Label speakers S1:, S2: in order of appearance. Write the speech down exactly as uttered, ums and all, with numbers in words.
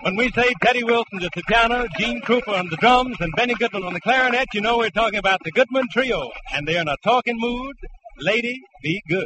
S1: When we say Teddy Wilson's at the piano, Gene Krupa on the drums, and Benny Goodman on the clarinet, you know we're talking about the Goodman Trio. And they're in a talking mood. Lady, be good.